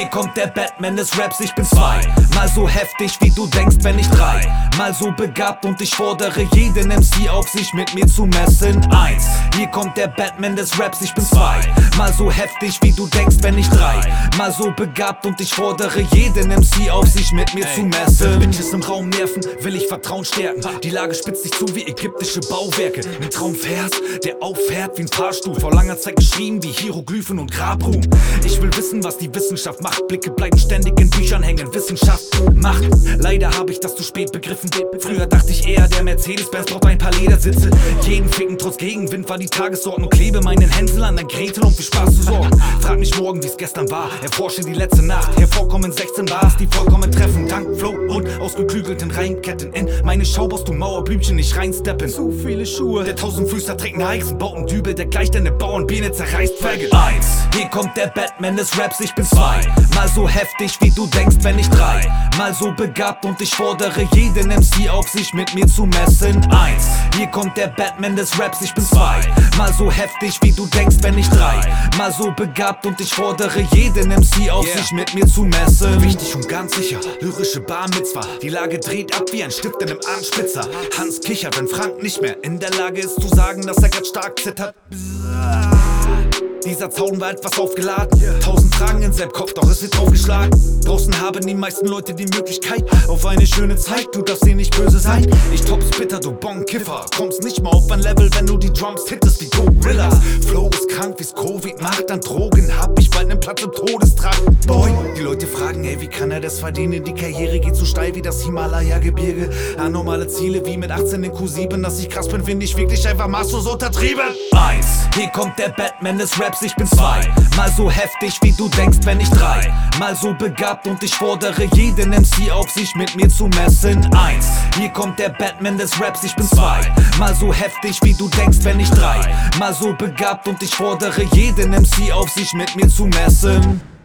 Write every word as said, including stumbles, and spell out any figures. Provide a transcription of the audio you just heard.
kommt der Batman des Raps, ich bin zwei. Mal so heftig wie du denkst, wenn ich drei. Mal so begabt und ich fordere jeden M C auf, sich mit mir zu messen. Eins, hier kommt der Batman des Raps, ich bin zwei. Mal so heftig wie du denkst, wenn ich drei. Mal so begabt und ich fordere jeden M C auf, sich mit mir Ey. zu messen. Bitches im Raum nerven, will ich Vertrauen stärken. Die Lage spitzt sich zu wie ägyptische Bauwerke. Ein Traumvers, der auffährt wie ein Fahrstuhl. Vor langer Zeit geschrieben wie Hieroglyphen und Grabruhm. Ich will wissen, was die Wissenschaft macht. Blicke bleiben ständig in Büchern hängen. Wissenschaft macht. Leider habe ich das zu spät begriffen. Früher dachte ich eher, der Mercedes-Benz braucht ein paar Ledersitze. Jeden ficken trotz Gegenwind war die Tagesordnung. Klebe meinen Hänsel an der Gretel, um für Spaß zu sorgen. Frag mich morgen, wie's gestern war. Erforsche die letzte Nacht. Hervorkommen sechzehn Bars, die vollkommen treffen. Dank Flow und ausgeklügelten Reinketten. In meine Schau baust du Mauerblümchen nicht reinsteppen. Zu viele Schuhe. Der Tausendfüßler trägt einen Heißen, baut einen Dübel, der gleich deine Bauernbiene zerreißt. Faggot. Eins, hier kommt der Batman des Raps, ich bin zwei. Mal so heftig wie du denkst, wenn ich drei. Mal so begabt und ich fordere jeden M C auf, sich mit mir zu messen. Eins, hier kommt der Batman des Raps, ich bin zwei. Mal so heftig wie du denkst, wenn ich drei. Mal so begabt und ich fordere jeden M C auf, yeah. sich mit mir zu messen. Wichtig und ganz sicher, lyrische Bar Mitzwa. Die Lage dreht ab wie ein Stift in einem Armspitzer. Hans kichert, wenn Frank nicht mehr in der Lage ist zu sagen, dass er grad stark zittert. Dieser Zaun war etwas aufgeladen. Tausend Fragen in seinem Kopf, doch es wird aufgeschlagen. Draußen haben die meisten Leute die Möglichkeit auf eine schöne Zeit. Du darfst dir nicht böse sein. Ich tops bitter, du Bon-Kiffer. Kommst nicht mal auf ein Level, wenn du die Drums hittest wie Gorillas. Flow ist krank, wie's Covid macht an Drogen. Hab ich bald nen Platz im Todestrakt. Boy, die Leute fragen, ey, wie kann er das verdienen? Die Karriere geht so steil wie das Himalaya-Gebirge. Anormale Ziele wie mit achtzehn in Q sieben. Dass ich krass bin, finde ich wirklich einfach maßlos untertrieben. Eins, hier kommt der Batman des Raps, ich bin zwei. Mal so heftig wie du denkst, wenn ich drei. Mal so begabt und ich fordere jeden M C auf, sich mit mir zu messen. Eins, hier kommt der Batman des Raps, ich bin zwei. Mal so heftig wie du denkst, wenn ich drei. Mal so begabt und ich fordere jeden M C auf, sich mit mir zu messen.